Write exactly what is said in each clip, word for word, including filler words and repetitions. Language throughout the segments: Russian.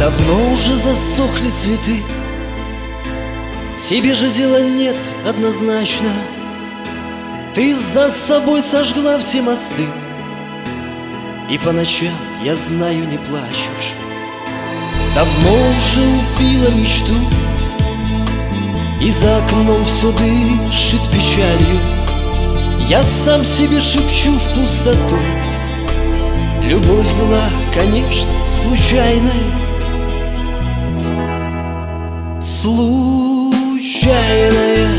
Давно уже засохли цветы, тебе же дела нет однозначно. Ты за собой сожгла все мосты, и по ночам, я знаю, не плачешь. Давно уже убила мечту, и за окном все дышит печалью. Я сам себе шепчу в пустоту: любовь была, конечно, случайной. Случайная,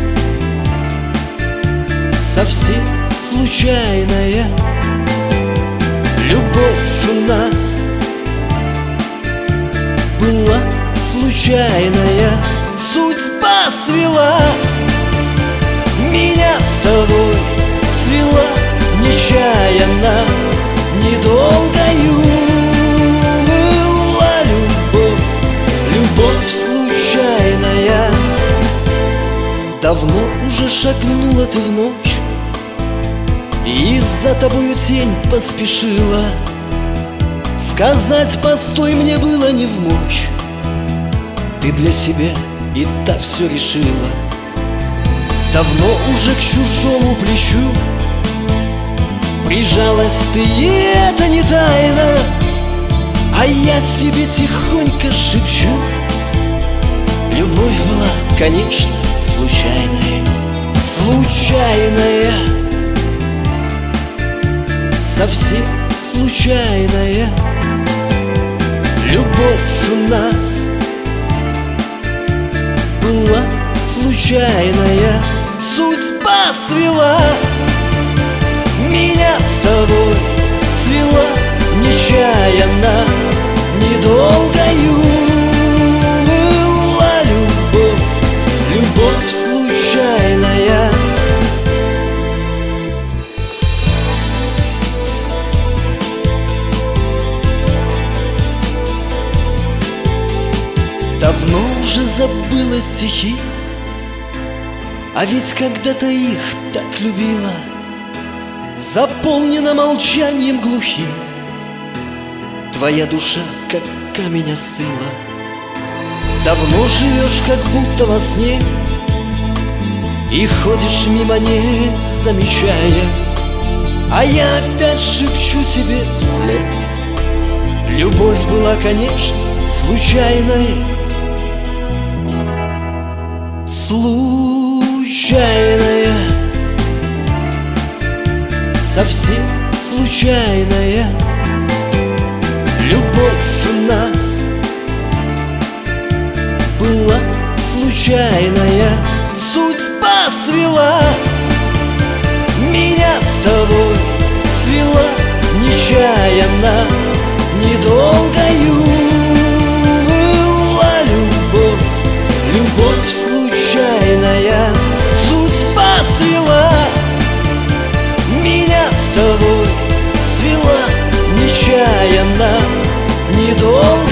совсем случайная. Любовь у нас была случайная. Судьба свела меня с тобой, свела нечаянно. Недолгою была любовь, любовь случайная. Давно уже шагнула ты в ночь, и за тобою тень поспешила. Сказать постой мне было не вмочь, ты для себя и так все решила. Давно уже к чужому плечу прижалась ты, и это не тайна. А я себе тихонько шепчу: любовь была, конечно, случайная. Случайная, совсем случайная. Любовь у нас была случайная. Судьба свела меня с тобой, свела нечаянно. Недолгою была любовь, любовь случайная. Давно уже забыла стихи, а ведь когда-то их так любила. Заполнена молчанием глухим, твоя душа, как камень, остыла. Давно живешь, как будто во сне, и ходишь мимо, не замечая. А я опять шепчу тебе вслед: любовь была, конечно, случайной. Случайная, совсем случайная. Любовь у нас была случайная. Судьба свела меня с тобой, свела нечаянно. Недолгою была любовь, любовь случайная. Судьба свела меня с тобой, свела нечаянно. Недолго